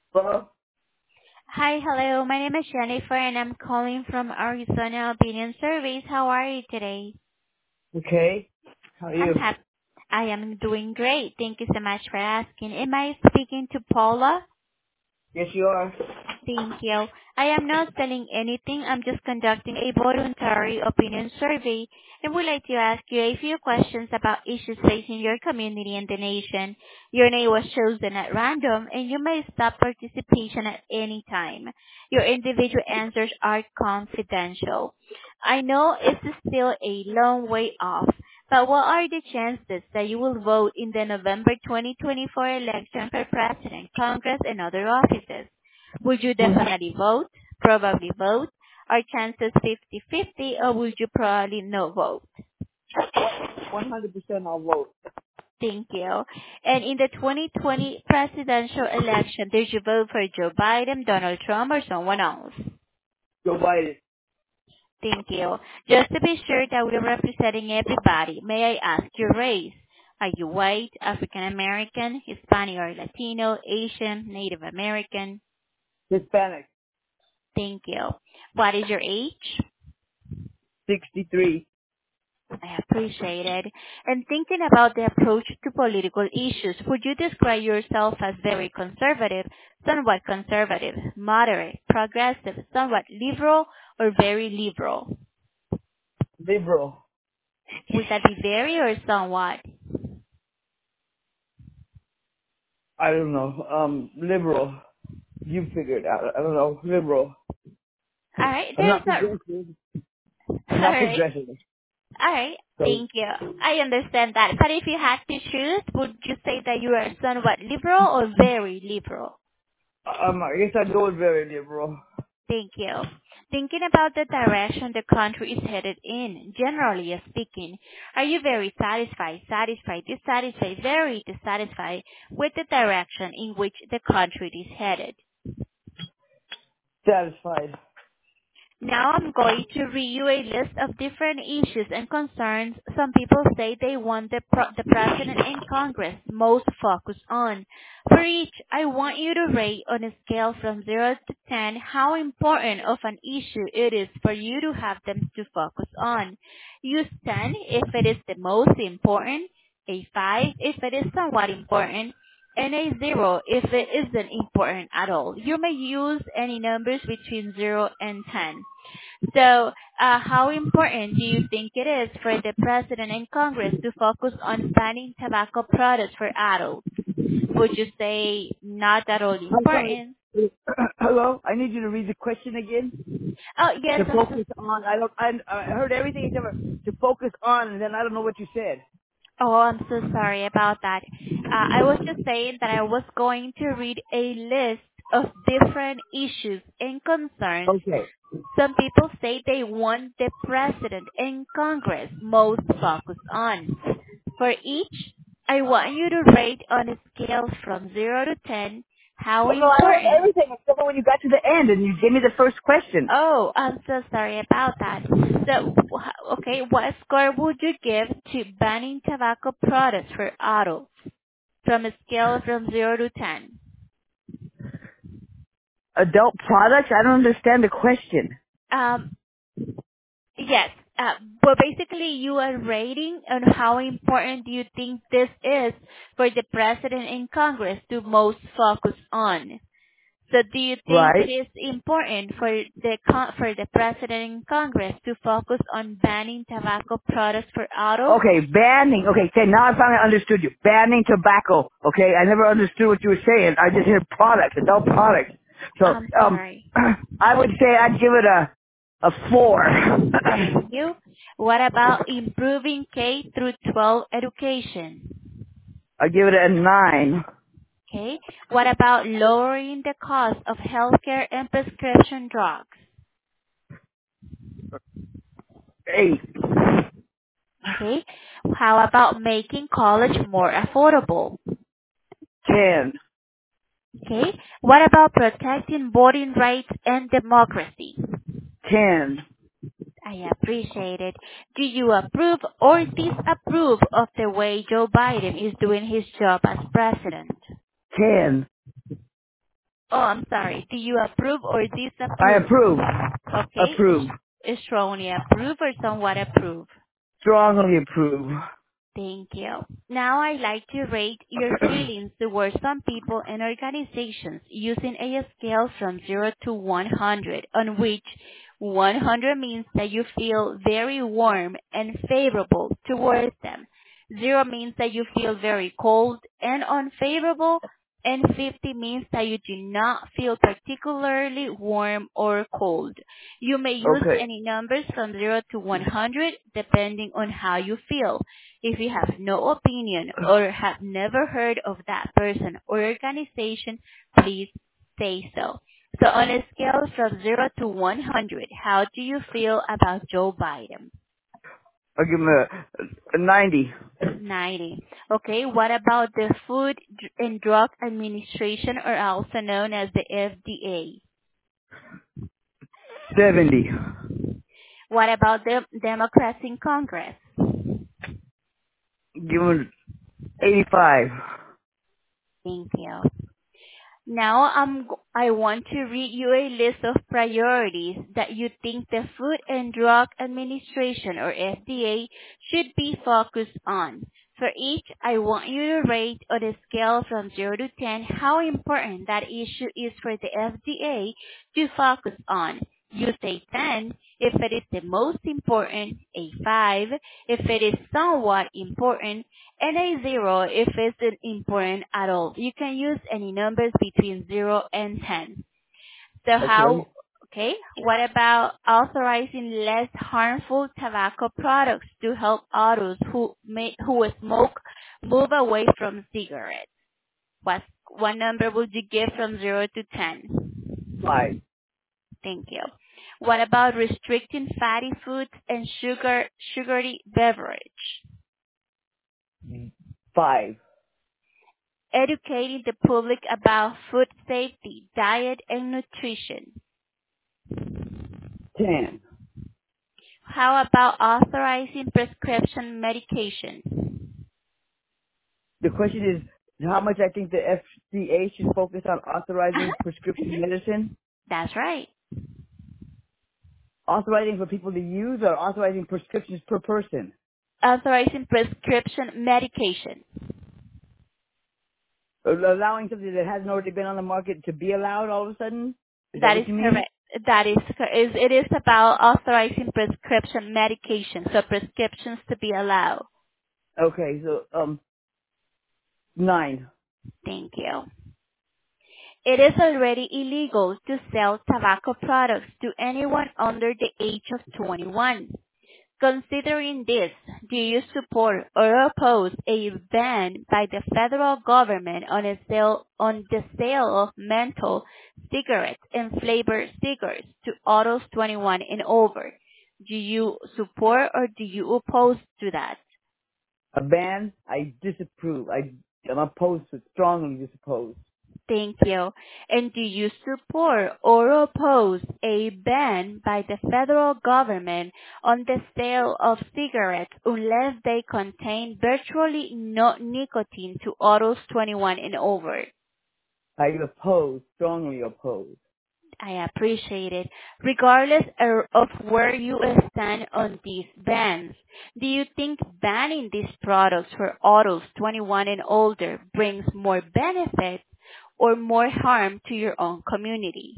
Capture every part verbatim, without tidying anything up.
Well, Hi, hello. My name is Jennifer, and I'm calling from Arizona Opinion Surveys. How are you today? okay. How are I'm you? happy. I am doing great. Thank you so much for asking. Am I speaking to Paula? Yes, you are. Thank you. I am not selling anything. I'm just conducting a voluntary opinion survey and would like to ask you a few questions about issues facing your community and the nation. Your name was chosen at random and you may stop participation at any time. Your individual answers are confidential. I know it's still a long way off, but what are the chances that you will vote in the November twenty twenty-four election for President, Congress, and other offices? Would you definitely vote, probably vote, or chances fifty-fifty, or would you probably no vote? one hundred percent I'll vote. Thank you. And in the twenty twenty presidential election, did you vote for Joe Biden, Donald Trump, or someone else? Joe Biden. Thank you. Just to be sure that we're representing everybody, may I ask your race? Are you white, African American, Hispanic or Latino, Asian, Native American? Hispanic. Thank you. What is your age? sixty-three. I appreciate it. And thinking about the approach to political issues, would you describe yourself as very conservative, somewhat conservative, moderate, progressive, somewhat liberal, or very liberal? Liberal. Would that be very or somewhat? I don't know. Um, liberal. You figure it out. I don't know. Liberal. All right, I'm there's not a... progressive. I'm All not right, progressive. all right. So, Thank you. I understand that. But if you had to choose, would you say that you are somewhat liberal or very liberal? um, I guess I'd go with very liberal. Thank you. Thinking about the direction the country is headed in, generally speaking, are you very satisfied, satisfied, dissatisfied, very dissatisfied with the direction in which the country is headed? Satisfied. Now I'm going to read you a list of different issues and concerns some people say they want the, pro- the President and Congress most focus on. For each, I want you to rate on a scale from zero to ten how important of an issue it is for you to have them to focus on. Use ten if it is the most important, a five if it is somewhat important, and a zero if it isn't important at all. You may use any numbers between zero and ten. So, uh, how important do you think it is for the President and Congress to focus on banning tobacco products for adults? Would you say not at all I'm sorry. important? Hello? I need you to read the question again. Oh, yes, To I'm so focus on, I don't, I, I heard everything except for to focus on, and then I don't know what you said. Oh, I'm so sorry about that. Uh, I was just saying that I was going to read a list of different issues and concerns Okay. some people say they want the President and Congress most focused on. For each, I want you to rate on a scale from zero to ten how Well, no, I heard important. everything except for when you got to the end and you gave me the first question. Oh, I'm so sorry about that. So, wh- okay, what score would you give to banning tobacco products for adults from a scale from zero to ten? Adult products? I don't understand the question. Um, yes, uh, but basically you are rating on how important do you think this is for the President and Congress to most focus on. So do you think it Right. is important for the con- for the President and Congress to focus on banning tobacco products for adults? Okay, banning. Okay, okay, now I finally understood you. Banning tobacco. Okay, I never understood what you were saying. I just heard products, adult products. So, I'm um, sorry. I would say I'd give it a, a four. Thank you. What about improving K through twelve education? I'd give it a nine. Okay. What about lowering the cost of healthcare and prescription drugs? Eight. Okay. How about making college more affordable? Ten. Okay. What about protecting voting rights and democracy? Ten. I appreciate it. Do you approve or disapprove of the way Joe Biden is doing his job as president? Ten. Oh, I'm sorry. Do you approve or I disapprove? approve. Okay. Approve. Is strongly approve or somewhat approve? Strongly approve. Thank you. Now I'd like to rate your feelings towards some people and organizations using a scale from zero to one hundred, on which one hundred means that you feel very warm and favorable towards them. zero means that you feel very cold and unfavorable, and fifty means that you do not feel particularly warm or cold. You may use Okay. any numbers from zero to one hundred depending on how you feel. If you have no opinion or have never heard of that person or organization, please say so. So on a scale from zero to one hundred, how do you feel about Joe Biden? I'll give him a, a ninety. ninety. Okay, what about the Food and Drug Administration, or also known as the F D A? seventy. What about the Democrats in Congress? Give him eighty-five. Thank you. Now I'm, g- I want to read you a list of priorities that you think the Food and Drug Administration, or F D A, should be focused on. For each, I want you to rate on a scale from zero to ten how important that issue is for the F D A to focus on. You say ten if it is the most important, a five if it is somewhat important, and a zero if it's not important at all. You can use any numbers between zero and ten. So Okay. how, okay, what about authorizing less harmful tobacco products to help others who may, who smoke move away from cigarettes? What, what number would you give from zero to ten? Five. Thank you. What about restricting fatty foods and sugar, sugary beverage? Five. Educating the public about food safety, diet, and nutrition. Ten. How about authorizing prescription medication? The question is how much I think the F D A should focus on authorizing prescription medicine. That's right. Authorizing for people to use or authorizing prescriptions per person. Authorizing prescription medication. Allowing something that hasn't already been on the market to be allowed all of a sudden? Is that That is what you mean? correct. That is, cor- is it is about authorizing prescription medication, so prescriptions to be allowed. Okay, so um nine. Thank you. It is already illegal to sell tobacco products to anyone under the age of twenty-one. Considering this, do you support or oppose a ban by the federal government on a sale on the sale of menthol cigarettes and flavored cigars to adults twenty-one and over? Do you support or do you oppose to that? A ban, I disapprove. I am opposed to strongly disopposed. Thank you. And do you support or oppose a ban by the federal government on the sale of cigarettes unless they contain virtually no nicotine to adults twenty-one and over? I oppose, strongly oppose. I appreciate it. Regardless er- of where you stand on these bans, do you think banning these products for adults twenty-one and older brings more benefit or more harm to your own community?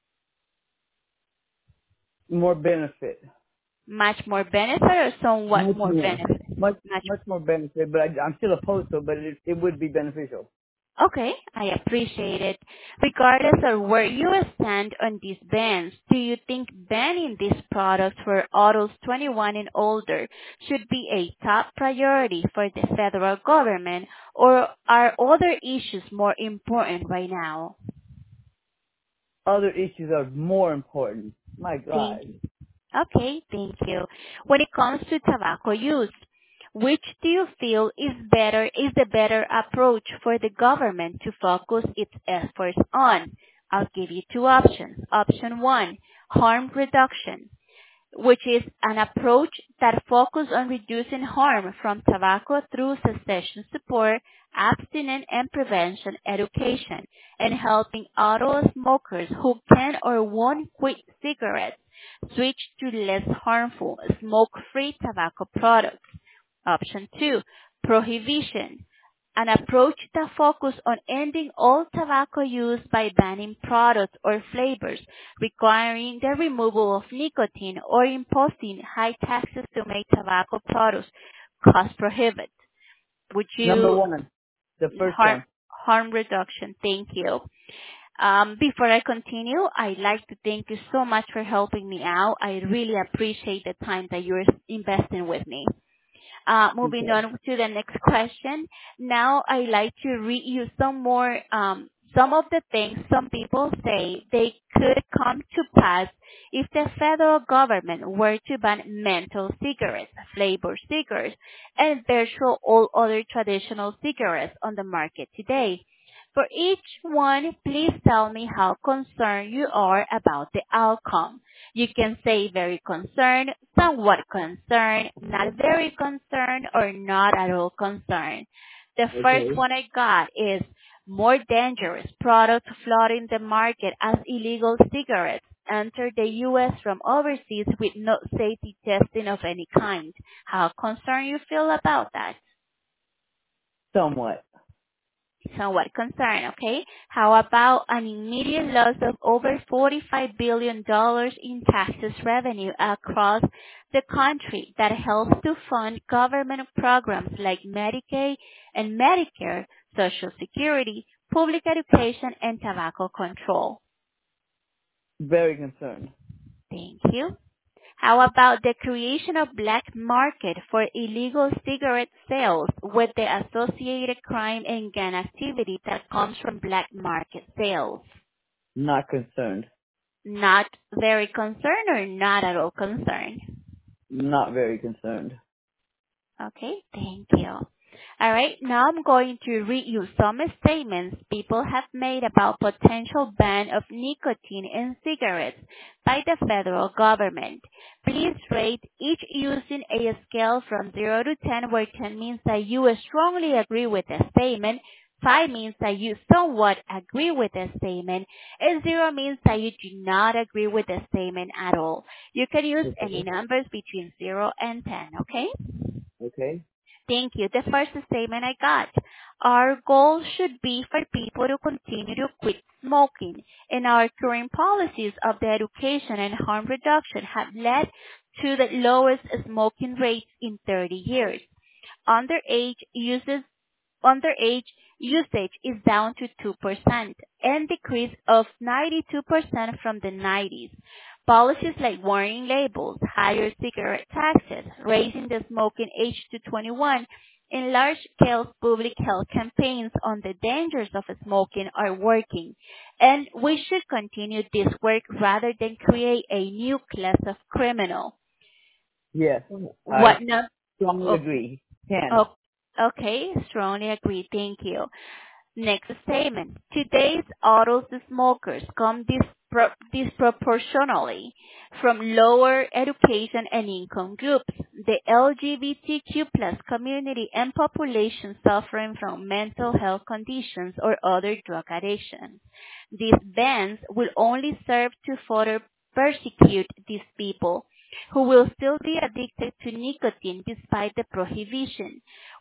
More benefit. Much more benefit or somewhat Much more more. benefit? Much, Much. much more benefit, but I, I'm still opposed to it, but it, it would be beneficial. Okay, I appreciate it. Regardless of where you stand on these bans, do you think banning these products for adults twenty-one and older should be a top priority for the federal government, or are other issues more important right now? Other issues are more important. My Thank God. Okay, thank you. When it comes to tobacco use, which do you feel is better, is the better approach for the government to focus its efforts on? I'll give you two options. Option one, harm reduction. which is an approach that focuses on reducing harm from tobacco through cessation support, abstinence and prevention education, and helping adult smokers who can or won't quit cigarettes switch to less harmful smoke-free tobacco products. Option two, prohibition, an approach that focuses on ending all tobacco use by banning products or flavors, requiring the removal of nicotine, or imposing high taxes to make tobacco products cost prohibitive. Would Number you one, the first harm one. harm reduction? Thank you. Um, before I continue, I'd like to thank you so much for helping me out. I really appreciate the time that you're investing with me. Uh, moving Okay. on to the next question. Now I'd like to read you some more, um, some of the things some people say they could come to pass if the federal government were to ban menthol cigarettes, flavored cigarettes, and virtual all other traditional cigarettes on the market today. For each one, please tell me how concerned you are about the outcome. You can say very concerned, somewhat concerned, not very concerned, or not at all concerned. The first Okay. one I got is more dangerous products flooding the market as illegal cigarettes enter the U S from overseas with no safety testing of any kind. How concerned you feel about that? Somewhat. Somewhat concerned, okay? How about an immediate loss of over forty-five billion dollars in taxes revenue across the country that helps to fund government programs like Medicaid and Medicare, Social Security, public education, and tobacco control? Very concerned. Thank you. How about the creation of black market for illegal cigarette sales with the associated crime and gang activity that comes from black market sales? Not concerned. Not very concerned or not at all concerned? Not very concerned. Okay, thank you. All right, now I'm going to read you some statements people have made about potential ban of nicotine in cigarettes by the federal government. Please rate each using a scale from zero to ten, where ten means that you strongly agree with the statement, five means that you somewhat agree with the statement, and zero means that you do not agree with the statement at all. You can use any Okay. numbers between zero and ten, okay? Okay. Thank you. The first statement I got. Our goal should be for people to continue to quit smoking, and our current policies of the education and harm reduction have led to the lowest smoking rates in thirty years. Underage uses underage usage is down to two percent and decrease of ninety-two percent from the nineties. Policies like warning labels, higher cigarette taxes, raising the smoking age to twenty-one, and large-scale public health campaigns on the dangers of smoking are working, and we should continue this work rather than create a new class of criminal. Yes. I What no? strongly Oh, agree. Ten. oh, okay, strongly agree. Thank you. Next statement. Today's adult smokers come dispro- disproportionately from lower education and income groups, the L G B T Q plus community, and population suffering from mental health conditions or other drug addictions. These bans will only serve to further persecute these people, who will still be addicted to nicotine despite the prohibition,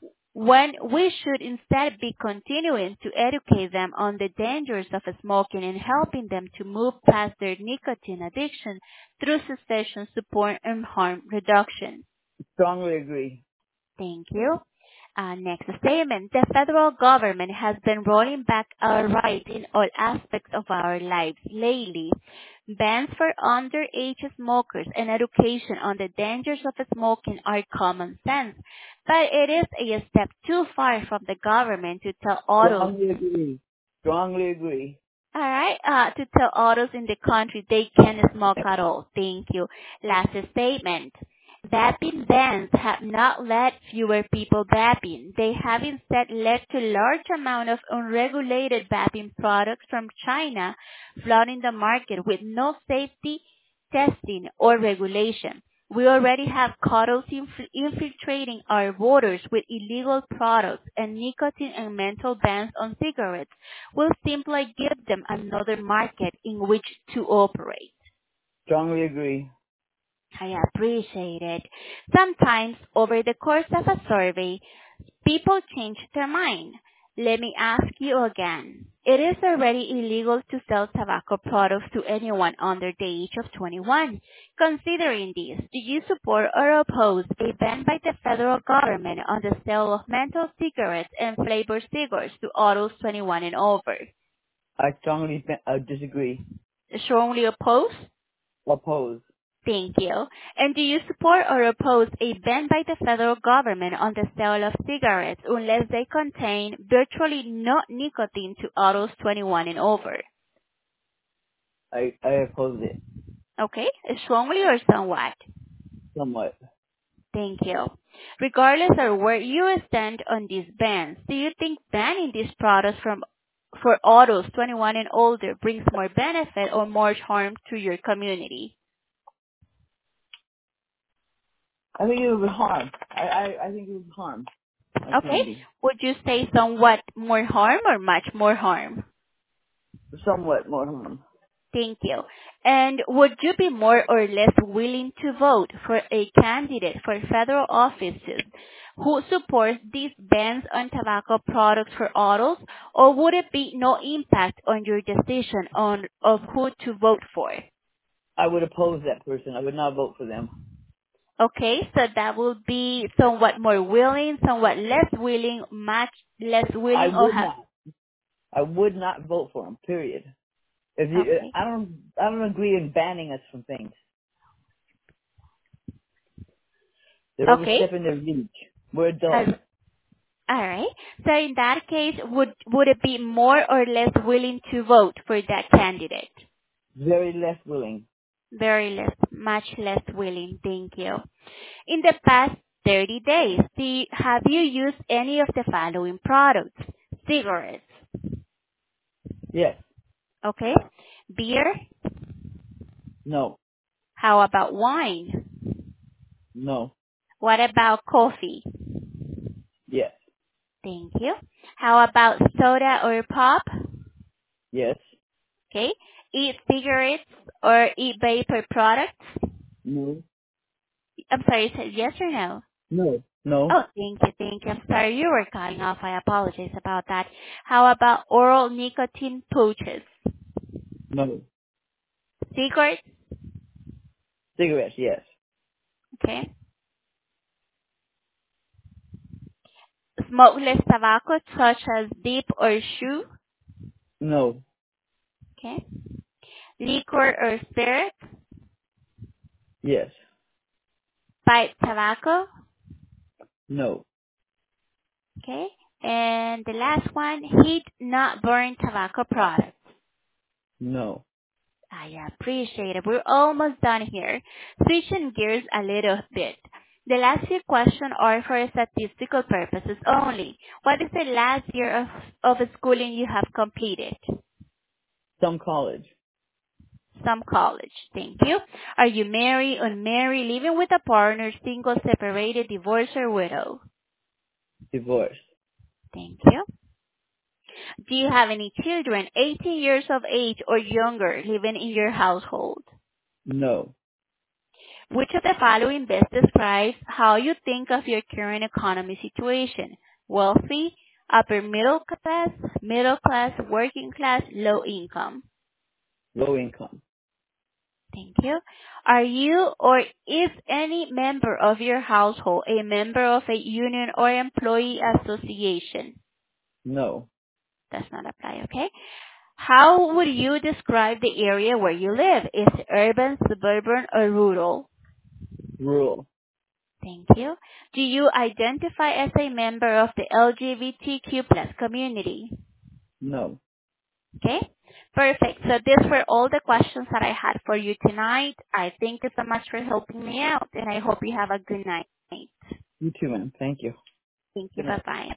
when we should instead be continuing to educate them on the dangers of smoking and helping them to move past their nicotine addiction through cessation support and harm reduction. Strongly agree. Thank you. Uh, next statement. The federal government has been rolling back our rights in all aspects of our lives lately. Bans for underage smokers and education on the dangers of smoking are common sense, but it is a step too far from the government to tell adults, Strongly agree. Strongly agree. all right, uh, to tell adults in the country they can't smoke at all. Thank you. Last statement. Vaping bans have not led fewer people vaping. They have instead led to large amount of unregulated vaping products from China flooding the market with no safety testing, or regulation. We already have cartels inf- infiltrating our borders with illegal products, and nicotine and menthol bans on cigarettes will simply give them another market in which to operate. Strongly agree. I appreciate it. Sometimes, over the course of a survey, people change their mind. Let me ask you again. It is already illegal to sell tobacco products to anyone under the age of twenty-one. Considering this, do you support or oppose a ban by the federal government on the sale of menthol cigarettes and flavored cigars to adults twenty-one and over? I strongly uh, disagree. Strongly oppose? Oppose. Thank you. And do you support or oppose a ban by the federal government on the sale of cigarettes unless they contain virtually no nicotine to adults twenty-one and over? I, I oppose it. Okay, strongly or somewhat? Somewhat. Thank you. Regardless of where you stand on these bans, do you think banning these products from for adults twenty-one and older brings more benefit or more harm to your community? I think it would harm. I, I, I think it would harm my Okay, community. would you say somewhat more harm or much more harm? Somewhat more harm. Thank you. And would you be more or less willing to vote for a candidate for federal offices who supports these bans on tobacco products for adults, or would it be no impact on your decision on of who to vote for? I would oppose that person. I would not vote for them. Okay, so that will be somewhat more willing, somewhat less willing, much less I willing, or would have. not. I would not vote for them. Period. If you, Okay. I don't, I don't agree in banning us from things. They're Okay. overstepping their reach. We're As adults. All right. So in that case, would would it be more or less willing to vote for that candidate? Very less willing. Very less, much less willing. Thank you. In the past thirty days, do you, have you used any of the following products? Cigarettes, Yes. okay? Beer? No. How about wine? No. What about coffee? Yes. Thank you. How about soda or pop? Yes. Okay. Eat cigarettes or eat vapor products? No. I'm sorry, you said yes or no? No. No. Oh, thank you, thank you. I'm sorry, you were cutting off. I apologize about that. How about oral nicotine pouches? No. Cigarettes? Cigarettes. Yes. Okay. Smokeless tobacco such as dip or chew? No. Okay. Liquor or spirits? Yes. Pipe tobacco? No. Okay. And the last one, heat not burn tobacco products. No. I appreciate it. We're almost done here. Switching gears a little bit. The last few questions are for statistical purposes only. What is the last year of, of schooling you have completed? Some college. Some college. Thank you. Are you married, unmarried, living with a partner, single, separated, divorced, or widow? Divorced. Thank you. Do you have any children, eighteen years of age or younger, living in your household? No. Which of the following best describes how you think of your current economy situation? Wealthy, upper middle class, middle class, working class, low income. Low income. Thank you. Are you or is any member of your household a member of a union or employee association? No. Does not apply, okay? How would you describe the area where you live? Is it urban, suburban, or rural? Rural. Thank you. Do you identify as a member of the L G B T Q plus community? No. Okay, perfect. So these were all the questions that I had for you tonight. I thank you so much for helping me out, and I hope you have a good night. You too, man. Thank you. Thank you. Good night. Bye-bye.